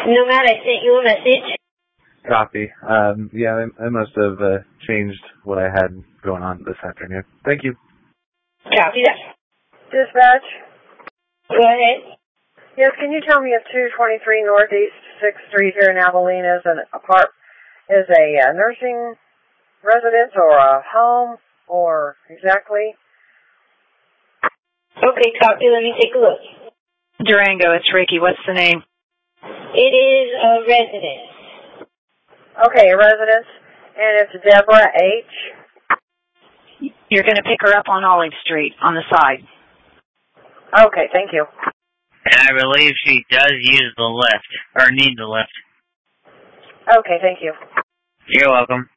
Nomad, I sent you a message. Copy. Yeah, I must have changed what I had going on this afternoon. Thank you. Copy that. Dispatch? Go ahead. Yes, can you tell me if 223 Northeast 6th Street here in Abilene is a nursing residence or a home or exactly? Okay, copy. Let me take a look. Durango, it's Ricky. What's the name? It is a residence. Okay, a residence. And it's Deborah H. You're going to pick her up on Olive Street on the side. Okay, thank you. And I believe she does use the lift, or need the lift. Okay, thank you. You're welcome.